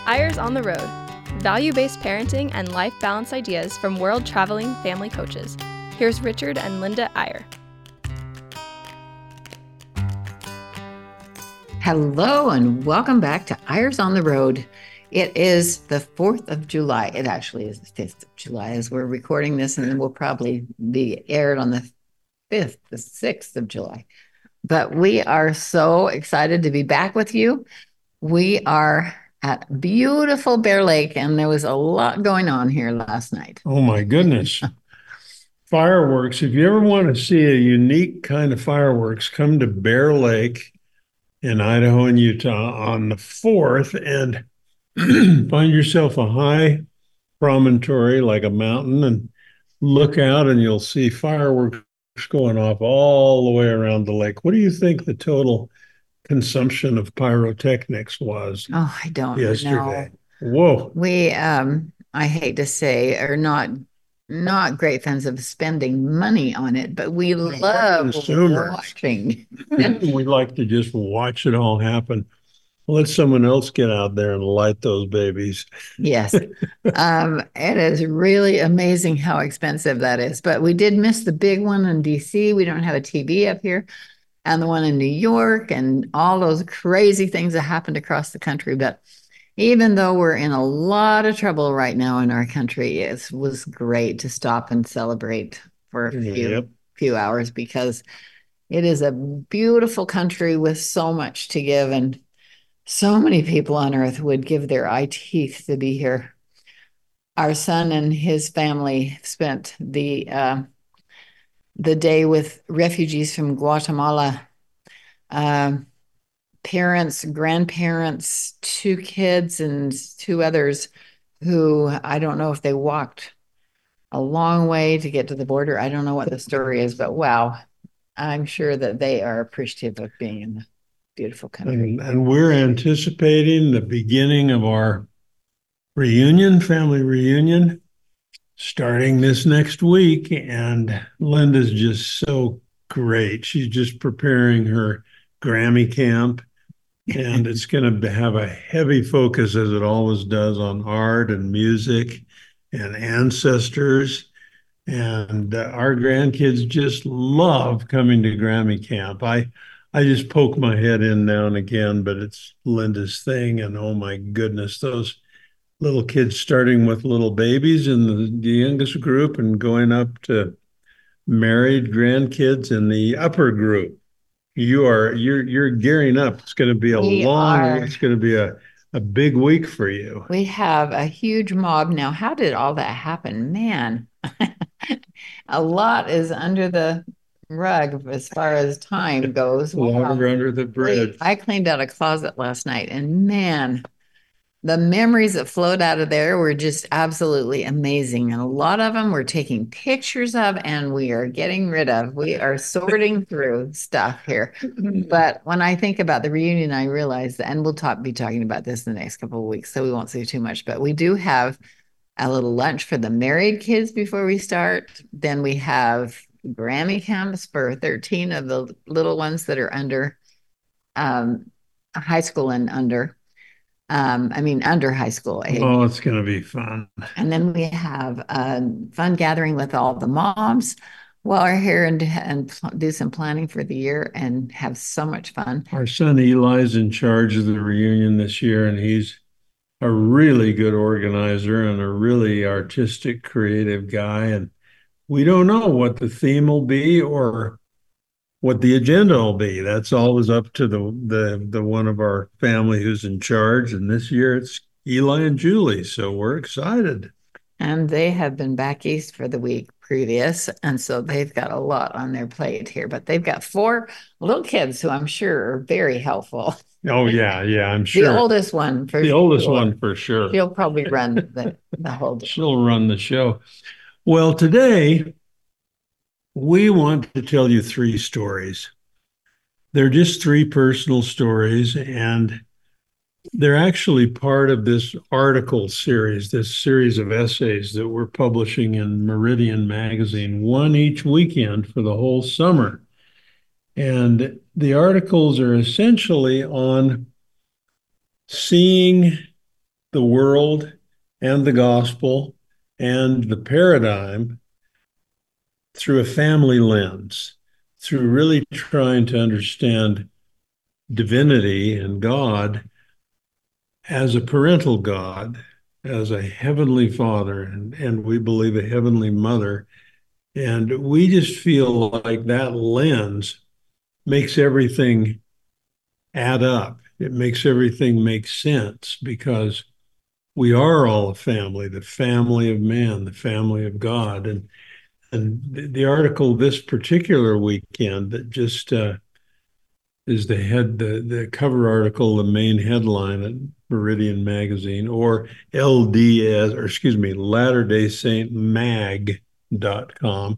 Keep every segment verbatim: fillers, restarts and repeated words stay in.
Eyres on the Road, value-based parenting and life balance ideas from world-traveling family coaches. Here's Richard and Linda Eyre. Hello and welcome back to Eyres on the Road. It is the fourth of July. It actually is the fifth of July as we're recording this, and then we'll probably be aired on the fifth, the sixth of July. But we are so excited to be back with you. We are at beautiful Bear Lake, and there was a lot going on here last night. Oh my goodness. Fireworks. If you ever want to see a unique kind of fireworks, come to Bear Lake in Idaho and Utah on the fourth and find yourself a high promontory like a mountain and look out and you'll see fireworks going off all the way around the lake. What do you think the total consumption of pyrotechnics was Oh, I don't yesterday? know. Whoa. We, um, I hate to say, are not not great fans of spending money on it, but we love consumers. watching. We like to just watch it all happen. Let someone else get out there and light those babies. Yes. Um, it is really amazing how expensive that is. But we did miss the big one in D C. We don't have a T V up here. And the one in New York and all those crazy things that happened across the country. But even though we're in a lot of trouble right now in our country, it was great to stop and celebrate for a few, Yep. few hours because it is a beautiful country with so much to give, and so many people on earth would give their eye teeth to be here. Our son and his family spent the uh, the day with refugees from Guatemala. Um, parents, grandparents, two kids, and two others who I don't know if they walked a long way to get to the border. I don't know what the story is, but wow, I'm sure that they are appreciative of being in the beautiful country. And, and we're anticipating the beginning of our reunion, family reunion, starting this next week. And Linda's just so great. She's just preparing her Grammy camp. And it's going to have a heavy focus, as it always does, on art and music and ancestors. And uh, our grandkids just love coming to Grammy camp. I, I just poke my head in now and again, but it's Linda's thing. And oh my goodness, those little kids starting with little babies in the, the youngest group and going up to married grandkids in the upper group. You are you're you're gearing up. It's going to be a We long. are. It's going to be a a big week for you. We have a huge mob now. How did all that happen? Man, a lot is under the rug as far as time goes. Wow. Water under the We- bridge. I cleaned out a closet last night, and man, the memories that flowed out of there were just absolutely amazing. And a lot of them we're taking pictures of and we are getting rid of. We are sorting through stuff here. But when I think about the reunion, I realize that, and we'll talk, be talking about this in the next couple of weeks, so we won't say too much, but we do have a little lunch for the married kids before we start. Then we have Grammy camps for thirteen of the little ones that are under um, high school and under. Um, I mean, under high school age. Oh, it's going to be fun. And then we have a fun gathering with all the moms while we're here and, and do some planning for the year and have so much fun. Our son Eli's in charge of the reunion this year, and he's a really good organizer and a really artistic, creative guy. And we don't know what the theme will be or what the agenda will be. That's always up to the the the one of our family who's in charge. And this year it's Eli and Julie, so we're excited. And they have been back east for the week previous, and so they've got a lot on their plate here. But they've got four little kids who I'm sure are very helpful. Oh yeah, yeah, I'm sure. The oldest one, for The oldest sure. one for sure. She'll probably run the, the whole deal. She'll run the show. Well, today we want to tell you three stories. They're just three personal stories, and they're actually part of this article series, this series of essays that we're publishing in Meridian Magazine, one each weekend for the whole summer. And the articles are essentially on seeing the world and the gospel and the paradigm through a family lens, through really trying to understand divinity and God as a parental God, as a heavenly father, and, and we believe a heavenly mother. And we just feel like that lens makes everything add up. It makes everything make sense because we are all a family, the family of man, the family of God. And and the, the article this particular weekend that just uh, is the head, the, the cover article, the main headline at Meridian Magazine, or L D S, or excuse me, Latter Day Saint Mag dot com,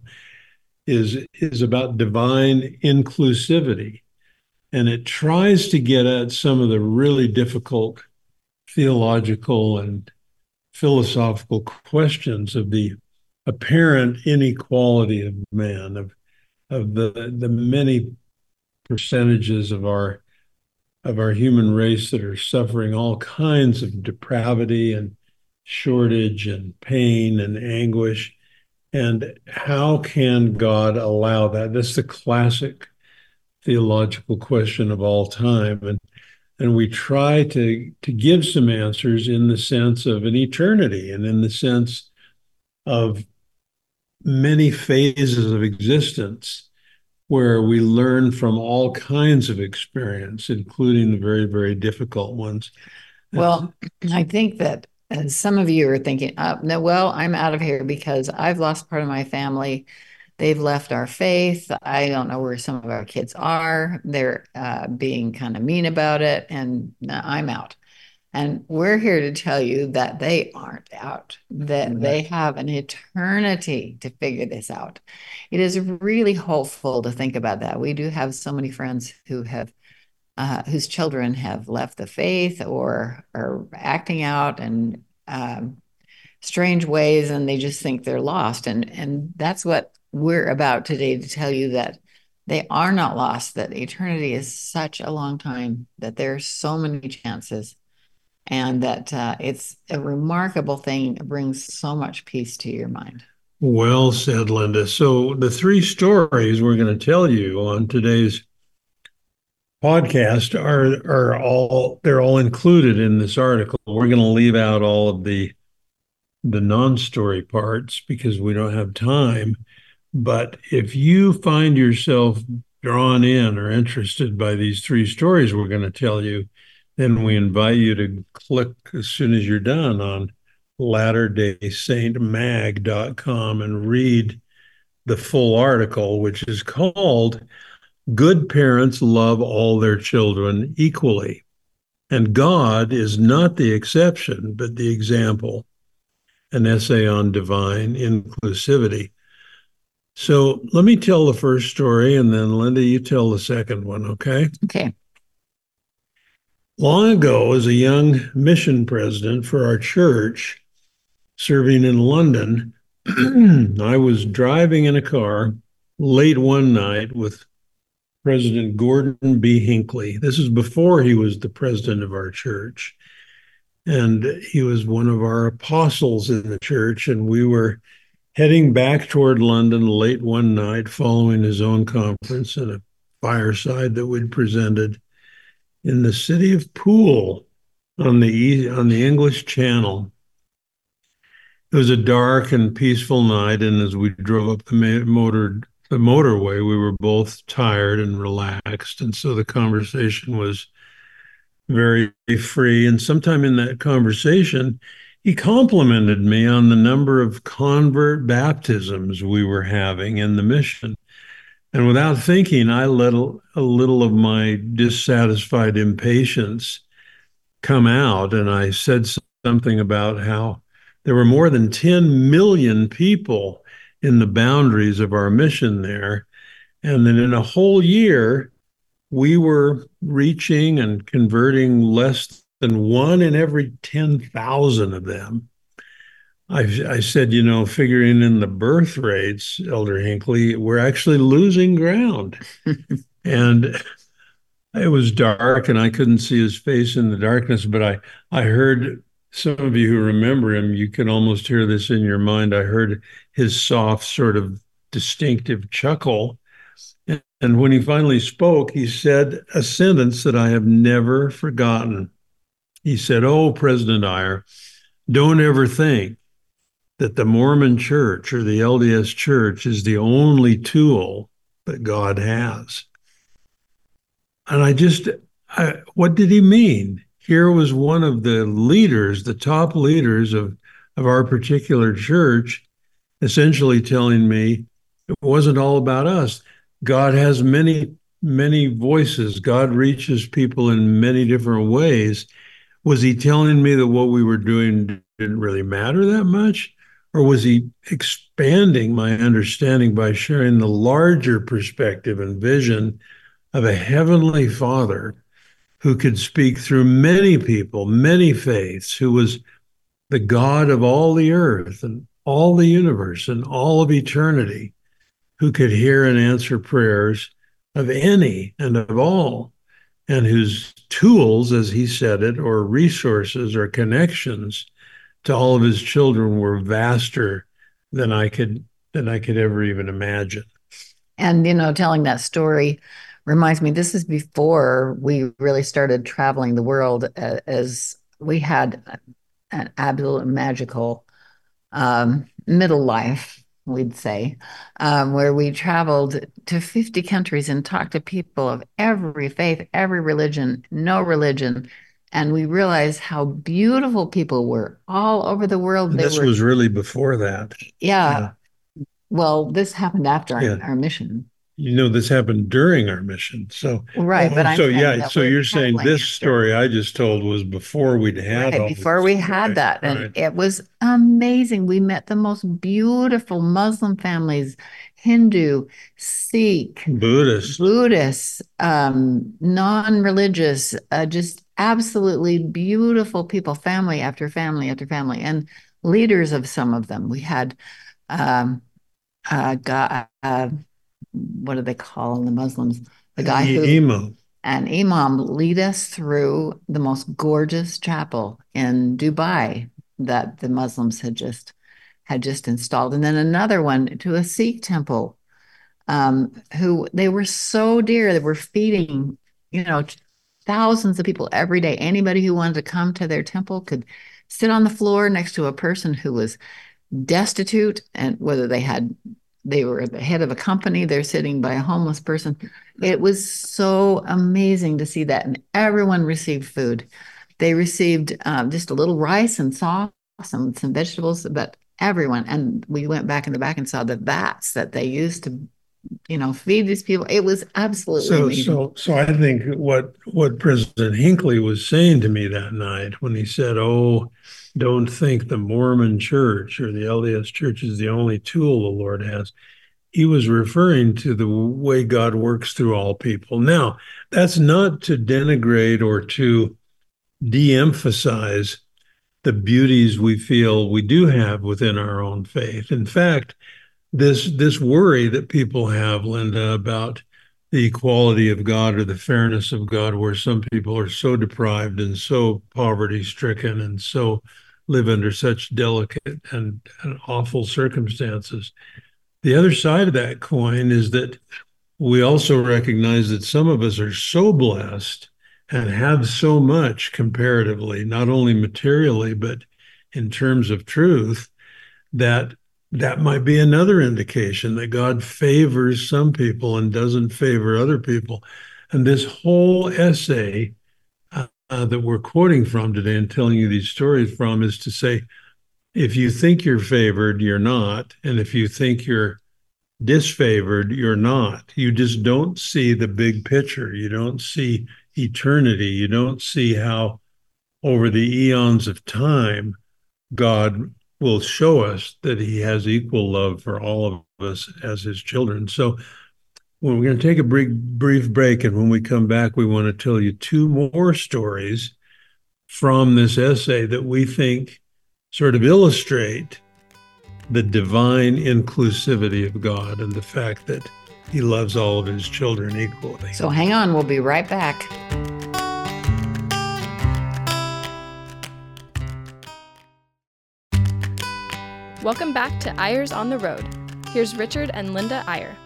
is is about divine inclusivity. And it tries to get at some of the really difficult theological and philosophical questions of the apparent inequality of man, of of the the many percentages of our of our human race that are suffering all kinds of depravity and shortage and pain and anguish. And how can God allow that? That's the classic theological question of all time. And and we try to to give some answers in the sense of an eternity and in the sense of many phases of existence where we learn from all kinds of experience, including the very, very difficult ones. Well, I think that uh, some of you are thinking, uh, no, well, I'm out of here because I've lost part of my family. They've left our faith. I don't know where some of our kids are. They're uh, being kind of mean about it, and uh, I'm out. And we're here to tell you that they aren't out, that right. They have an eternity to figure this out. It is really hopeful to think about that. We do have so many friends who have, uh, whose children have left the faith or are acting out in um, strange ways, and they just think they're lost. And, and that's what we're about today, to tell you that they are not lost, that eternity is such a long time, that there are so many chances, and that uh, it's a remarkable thing. It brings so much peace to your mind. Well said, Linda. So the three stories we're going to tell you on today's podcast are are all they're all included in this article. We're going to leave out all of the the non-story parts because we don't have time. But if you find yourself drawn in or interested by these three stories we're going to tell you, then we invite you to click as soon as you're done on Latter Day Saint Mag dot com and read the full article, which is called Good Parents Love All Their Children Equally. And God is not the exception, but the example. An essay on divine inclusivity. So let me tell the first story, and then Linda, you tell the second one, okay? Okay. Long ago, as a young mission president for our church, serving in London, I was driving in a car late one night with President Gordon B. Hinckley. This is before he was the president of our church. And he was one of our apostles in the church, and we were heading back toward London late one night following his own conference and a fireside that we'd presented in the city of Poole on the on the English Channel. It was a dark and peaceful night, and as we drove up the motor the motorway, we were both tired and relaxed, and so the conversation was very free. And sometime in that conversation, he complimented me on the number of convert baptisms we were having in the mission. And without thinking, I let a, a little of my dissatisfied impatience come out, and I said something about how there were more than ten million people in the boundaries of our mission there, and that in a whole year, we were reaching and converting less than one in every ten thousand of them. I, I said, you know, figuring in the birth rates, Elder Hinckley, we're actually losing ground. And it was dark and I couldn't see his face in the darkness, but I, I heard some of you who remember him, you can almost hear this in your mind. I heard his soft, sort of distinctive chuckle. And when he finally spoke, he said a sentence that I have never forgotten. He said, "Oh, President Iyer, don't ever think that the Mormon Church or the L D S Church is the only tool that God has." And I just, I, what did he mean? Here was one of the leaders, the top leaders of, of our particular church, essentially telling me it wasn't all about us. God has many, many voices. God reaches people in many different ways. Was he telling me that what we were doing didn't really matter that much? Or was he expanding my understanding by sharing the larger perspective and vision of a heavenly Father who could speak through many people, many faiths, who was the God of all the earth and all the universe and all of eternity, who could hear and answer prayers of any and of all, and whose tools, as he said it, or resources or connections to all of his children were vaster than I could than I could ever even imagine. And, you know, telling that story reminds me, this is before we really started traveling the world, uh, as we had an absolute magical um, middle life, we'd say, um, where we traveled to fifty countries and talked to people of every faith, every religion, no religion. And we realized how beautiful people were all over the world. They this were, was really before that. Yeah. yeah. Well, this happened after yeah. our, our mission. You know, this happened during our mission. So, right. Oh, but I'm so yeah. So you're saying this after. story I just told was before we'd had right, all before this. we had right, that. And right. it was amazing. We met the most beautiful Muslim families, Hindu, Sikh, Buddhist, Buddhist, um, non-religious, uh, just absolutely beautiful people, family after family after family, and leaders of some of them. We had um, uh, God, uh, what do they call the Muslims? The guy who Imam. An imam lead us through the most gorgeous chapel in Dubai that the Muslims had just had just installed, and then another one to a Sikh temple, um, who they were so dear. They were feeding, you know, thousands of people every day. Anybody who wanted to come to their temple could sit on the floor next to a person who was destitute, and whether they had they were the head of a company, they're sitting by a homeless person. It was so amazing to see that. And everyone received food. They received um, just a little rice and sauce and some vegetables, but everyone. And we went back in the back and saw the vats that they used to, you know, feed these people. It was absolutely so, amazing. So, so I think what, what President Hinckley was saying to me that night when he said, "Oh, don't think the Mormon Church or the L D S Church is the only tool the Lord has," he was referring to the way God works through all people. Now, that's not to denigrate or to de-emphasize the beauties we feel we do have within our own faith. In fact, this this worry that people have, Linda, about the equality of God or the fairness of God, where some people are so deprived and so poverty-stricken and so live under such delicate and, and awful circumstances. The other side of that coin is that we also recognize that some of us are so blessed and have so much comparatively, not only materially, but in terms of truth, that that might be another indication that God favors some people and doesn't favor other people. And this whole essay uh, uh, that we're quoting from today and telling you these stories from is to say, if you think you're favored, you're not. And if you think you're disfavored, you're not. You just don't see the big picture. You don't see eternity. You don't see how over the eons of time, God will show us that he has equal love for all of us as his children. So well, we're going to take a brief, brief break. And when we come back, we want to tell you two more stories from this essay that we think sort of illustrate the divine inclusivity of God and the fact that he loves all of his children equally. So hang on, we'll be right back. Welcome back to Eyres on the Road. Here's Richard and Linda Eyre.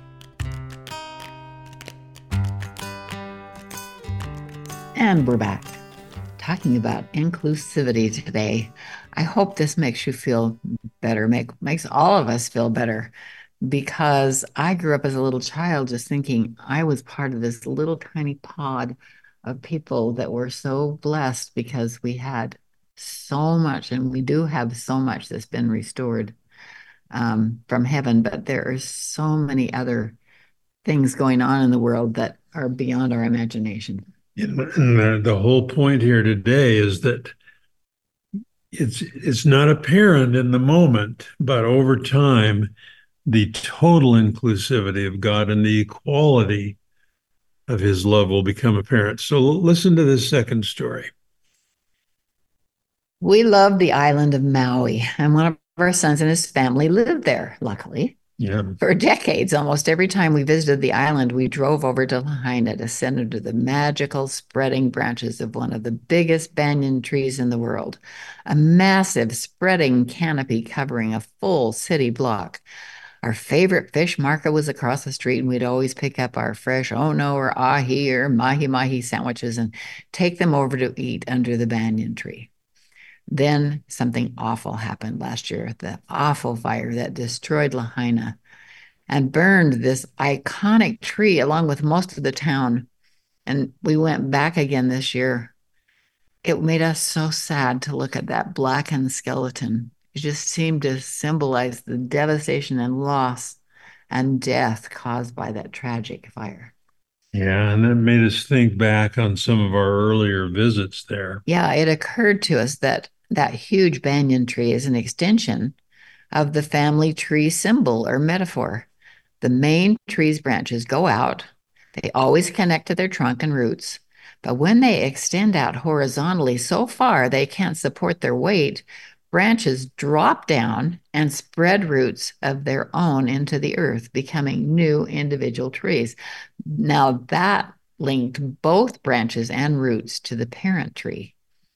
And we're back talking about inclusivity today. I hope this makes you feel better, make, makes all of us feel better, because I grew up as a little child just thinking I was part of this little tiny pod of people that were so blessed because we had so much, and we do have so much that's been restored um, from heaven, but there are so many other things going on in the world that are beyond our imagination. And the, the whole point here today is that it's it's not apparent in the moment, but over time, the total inclusivity of God and the equality of his love will become apparent. So listen to this second story. We love the island of Maui, and one of our sons and his family lived there, luckily. Yeah. For decades, almost every time we visited the island, we drove over to Lahaina to send under the magical spreading branches of one of the biggest banyan trees in the world, a massive spreading canopy covering a full city block. Our favorite fish market was across the street, and we'd always pick up our fresh ono or ahi or mahi-mahi sandwiches and take them over to eat under the banyan tree. Then something awful happened last year, the awful fire that destroyed Lahaina and burned this iconic tree along with most of the town. And we went back again this year. It made us so sad to look at that blackened skeleton. It just seemed to symbolize the devastation and loss and death caused by that tragic fire. Yeah, and that made us think back on some of our earlier visits there. Yeah, it occurred to us that that huge banyan tree is an extension of the family tree symbol or metaphor. The main tree's branches go out. They always connect to their trunk and roots. But when they extend out horizontally so far they can't support their weight, branches drop down and spread roots of their own into the earth, becoming new individual trees. Now that linked both branches and roots to the parent tree.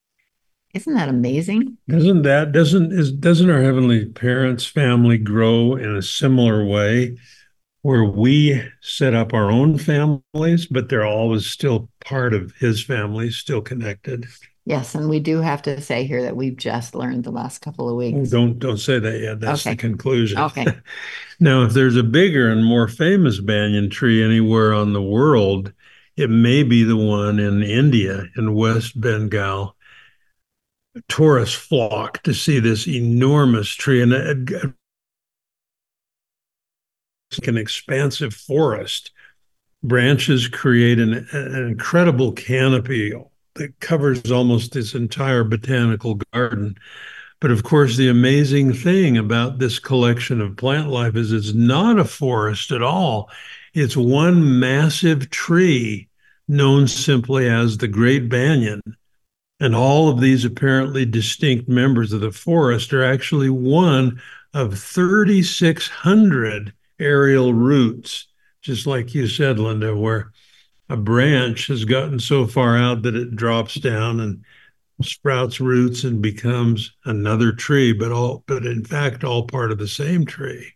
Isn't that amazing? Doesn't that, doesn't, is, doesn't our Heavenly Parents' family grow in a similar way where we set up our own families, but they're always still part of his family, still connected? Yes, and we do have to say here that we've just learned the last couple of Oh, weeks. don't, don't say that yet. That's Okay. the conclusion. Okay. Now, if there's a bigger and more famous banyan tree anywhere on the world, it may be the one in India, in West Bengal. Tourists flock to see this enormous tree, and a, an expansive forest. Branches create an, an incredible canopy that covers almost this entire botanical garden. But of course, the amazing thing about this collection of plant life is it's not a forest at all. It's one massive tree known simply as the Great Banyan. And all of these apparently distinct members of the forest are actually one of thirty-six hundred aerial roots, just like you said, Linda, where a branch has gotten so far out that it drops down and sprouts roots and becomes another tree, but all, but in fact, all part of the same tree.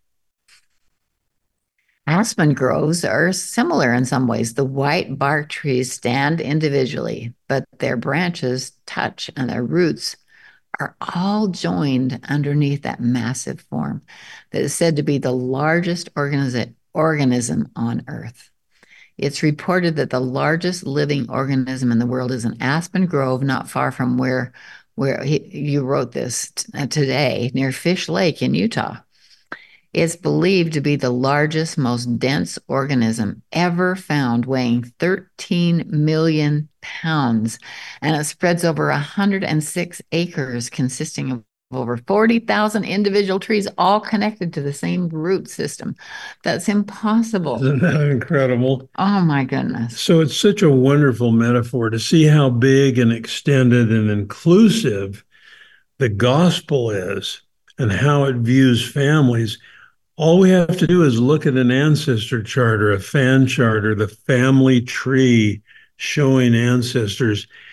Aspen groves are similar in some ways. The white bark trees stand individually, but their branches touch and their roots are all joined underneath that massive form that is said to be the largest organi- organism on Earth. It's reported that the largest living organism in the world is an aspen grove not far from where, where he, you wrote this t- today, near Fish Lake in Utah. It's believed to be the largest, most dense organism ever found, weighing thirteen million pounds, and it spreads over one hundred six acres, consisting of over forty thousand individual trees, all connected to the same root system. That's impossible. Isn't that incredible? Oh, my goodness. So it's such a wonderful metaphor to see how big and extended and inclusive the gospel is and how it views families. All we have to do is look at an ancestor chart or a fan chart or the family tree showing ancestors,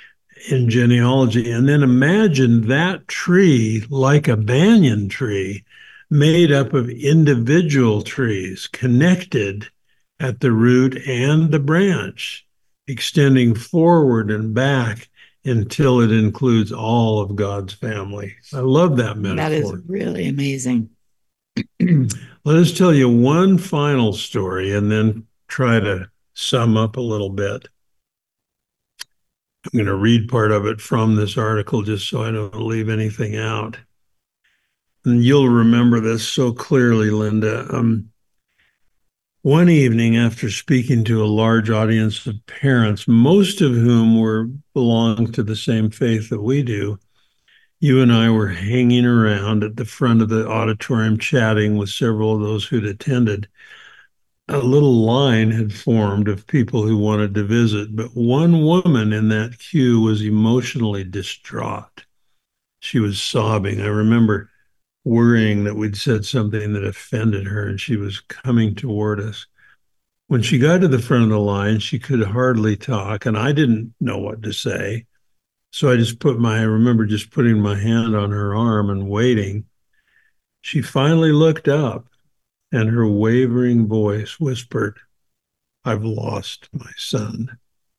in genealogy. And then imagine that tree like a banyan tree made up of individual trees connected at the root and the branch, extending forward and back until it includes all of God's family. I love that metaphor. That is really amazing. Let us tell you one final story and then try to sum up a little bit. I'm going to read part of it from this article just so I don't leave anything out. And you'll remember this so clearly, Linda. Um, one evening, after speaking to a large audience of parents, most of whom were belonged to the same faith that we do, you and I were hanging around at the front of the auditorium chatting with several of those who'd attended. A little line had formed of people who wanted to visit, but one woman in that queue was emotionally distraught. She was sobbing. I remember worrying that we'd said something that offended her, and she was coming toward us. When she got to the front of the line, she could hardly talk, and I didn't know what to say. So I just put my, I remember just putting my hand on her arm and waiting. She finally looked up, and her wavering voice whispered, "I've lost my son."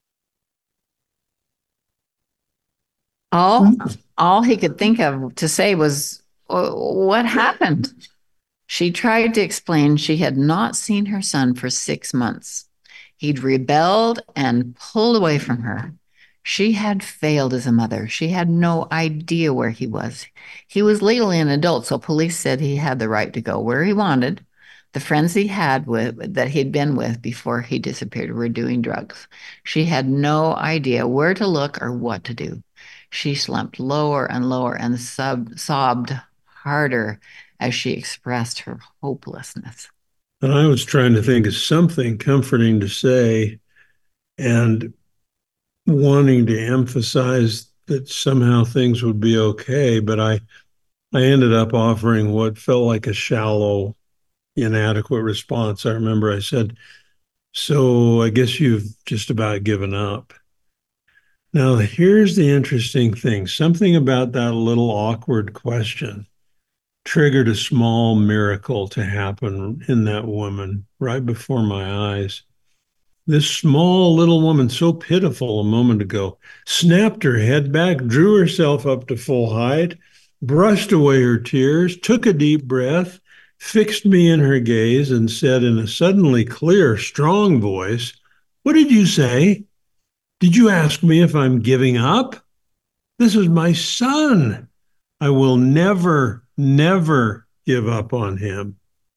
All, all he could think of to say was, "What happened?" She tried to explain she had not seen her son for six months. He'd rebelled and pulled away from her. She had failed as a mother. She had no idea where he was. He was legally an adult, so police said he had the right to go where he wanted. The friends he had with that he'd been with before he disappeared were doing drugs. She had no idea where to look or what to do. She slumped lower and lower and sub- sobbed harder as she expressed her hopelessness. And I was trying to think of something comforting to say and wanting to emphasize that somehow things would be okay, but I I ended up offering what felt like a shallow, inadequate response. I remember I said, "So I guess you've just about given up." Now, here's the interesting thing. Something about that little awkward question triggered a small miracle to happen in that woman right before my eyes. This small little woman, so pitiful a moment ago, snapped her head back, drew herself up to full height, brushed away her tears, took a deep breath, fixed me in her gaze, and said in a suddenly clear, strong voice, "What did you say? Did you ask me if I'm giving up? This is my son. I will never, never give up on him."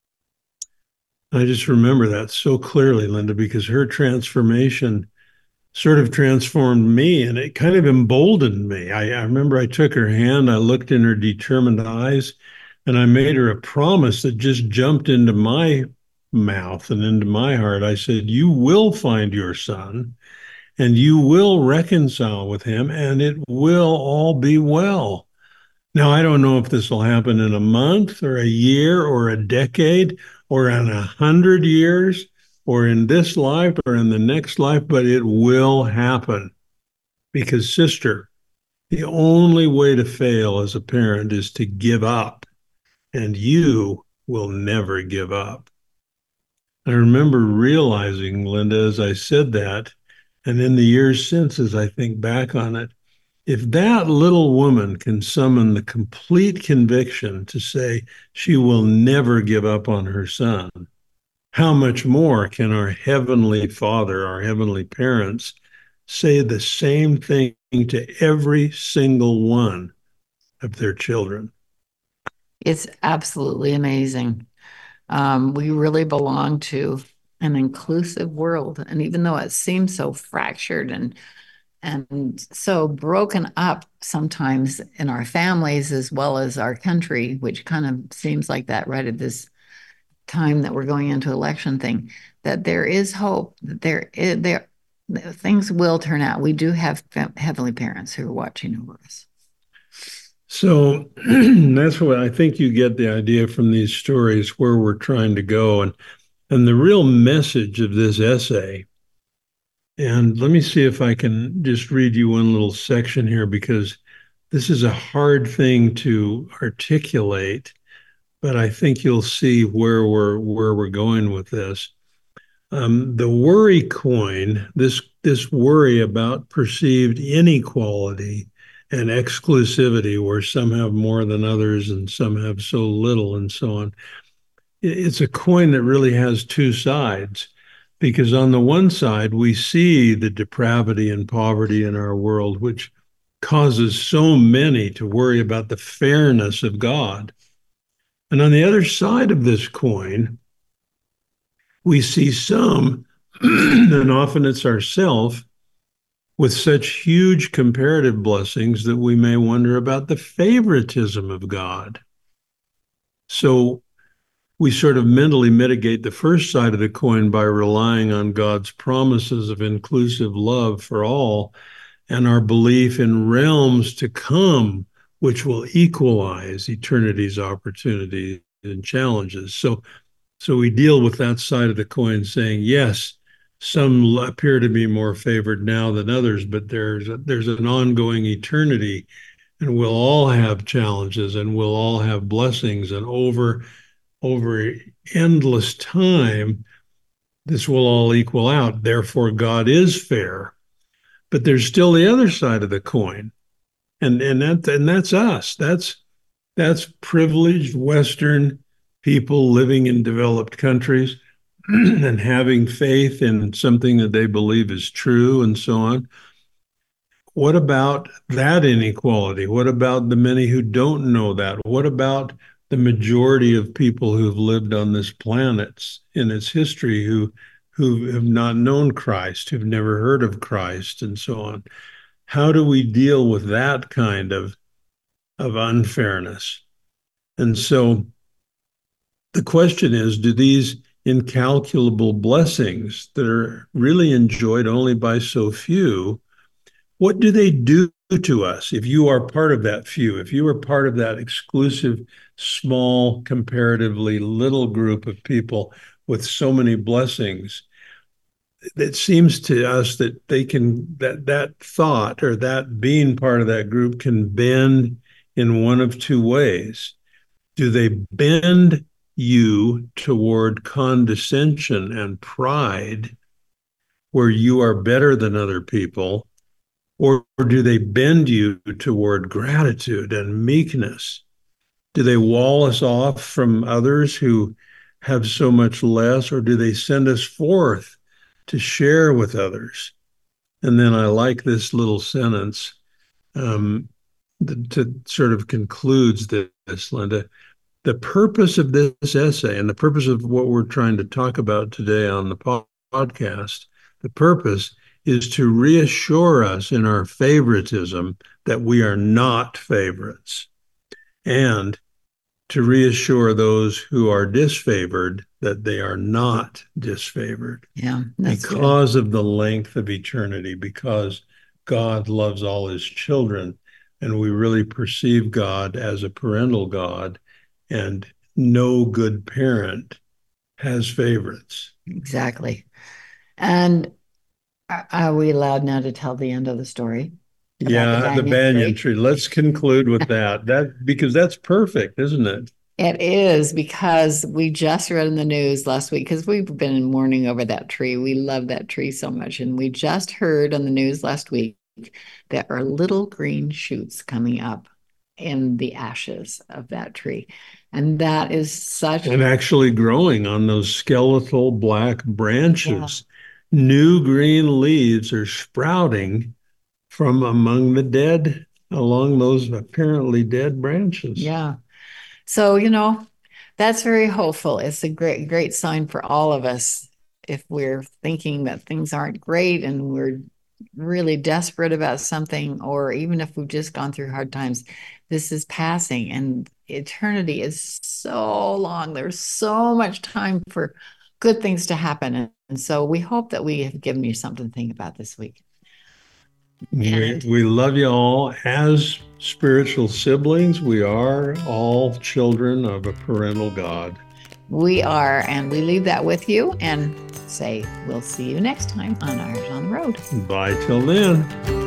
I just remember that so clearly, Linda, because her transformation sort of transformed me and it kind of emboldened me. I, I remember I took her hand, I looked in her determined eyes, and I made her a promise that just jumped into my mouth and into my heart. I said, "You will find your son and you will reconcile with him and it will all be well." Now, I don't know if this will happen in a month or a year or a decade or in a hundred years or in this life or in the next life, but it will happen. Because, sister, the only way to fail as a parent is to give up, and you will never give up. I remember realizing, Linda, as I said that, and in the years since, as I think back on it, if that little woman can summon the complete conviction to say she will never give up on her son, how much more can our Heavenly Father, our Heavenly parents, say the same thing to every single one of their children? It's absolutely amazing. Um, we really belong to an inclusive world. And even though it seems so fractured and and so broken up sometimes in our families as well as our country, which kind of seems like that right at this time that we're going into election thing, that there is hope, that there is, there things will turn out. We do have heavenly parents who are watching over us. So that's what I think you get the idea from these stories where we're trying to go. And, and the real message of this essay And let me see if I can just read you one little section here, because this is a hard thing to articulate, but I think you'll see where we're where we're going with this. Um, the worry coin, this this worry about perceived inequality and exclusivity, where some have more than others and some have so little and so on. It's a coin that really has two sides, because on the one side, we see the depravity and poverty in our world, which causes so many to worry about the fairness of God. And on the other side of this coin, we see some, and often it's ourselves, with such huge comparative blessings that we may wonder about the favoritism of God. So we sort of mentally mitigate the first side of the coin by relying on God's promises of inclusive love for all and our belief in realms to come, which will equalize eternity's opportunities and challenges. So, so we deal with that side of the coin saying, yes, some appear to be more favored now than others, but there's a, there's an ongoing eternity, and we'll all have challenges and we'll all have blessings, and over over endless time, this will all equal out. Therefore, God is fair. But there's still the other side of the coin, and and that and that's us. That's that's privileged Western people living in developed countries and having faith in something that they believe is true and so on. What about that inequality? What about the many who don't know that? What about the majority of people who've lived on this planet in its history who who have not known Christ, who've never heard of Christ, and so on? How do we deal with that kind of of unfairness? And so the question is, do these incalculable blessings that are really enjoyed only by so few, what do they do to us if you are part of that few, if you are part of that exclusive, small, comparatively little group of people with so many blessings? It seems to us that they can, that that thought or that being part of that group can bend in one of two ways. Do they bend you toward condescension and pride, where you are better than other people? Or do they bend you toward gratitude and meekness? Do they wall us off from others who have so much less, or do they send us forth to share with others? And then I like this little sentence um, that to sort of concludes this, Linda. The purpose of this essay and the purpose of what we're trying to talk about today on the podcast, the purpose is to reassure us in our favoritism that we are not favorites, and to reassure those who are disfavored that they are not disfavored. Yeah, that's because good. of the length of eternity, because God loves all his children, and we really perceive God as a parental God, and no good parent has favorites. Exactly. And are, are we allowed now to tell the end of the story? Yeah, the banyan banyan tree? tree. Let's conclude with that. That because that's perfect, isn't it? It is, because we just read in the news last week, because we've been mourning over that tree. We love that tree so much. And we just heard on the news last week there are little green shoots coming up in the ashes of that tree. And that is such. And actually growing on those skeletal black branches. Yeah. New green leaves are sprouting from among the dead, along those apparently dead branches. Yeah. So, you know, that's very hopeful. It's a great, great sign for all of us if we're thinking that things aren't great and we're really desperate about something, or even if we've just gone through hard times. This is passing, and eternity is so long. There's so much time for good things to happen. And so we hope that we have given you something to think about this week. We, we love you all. As spiritual siblings, we are all children of a parental God. We are, and we leave that with you and say we'll see you next time on Irish on the Road. Bye till then.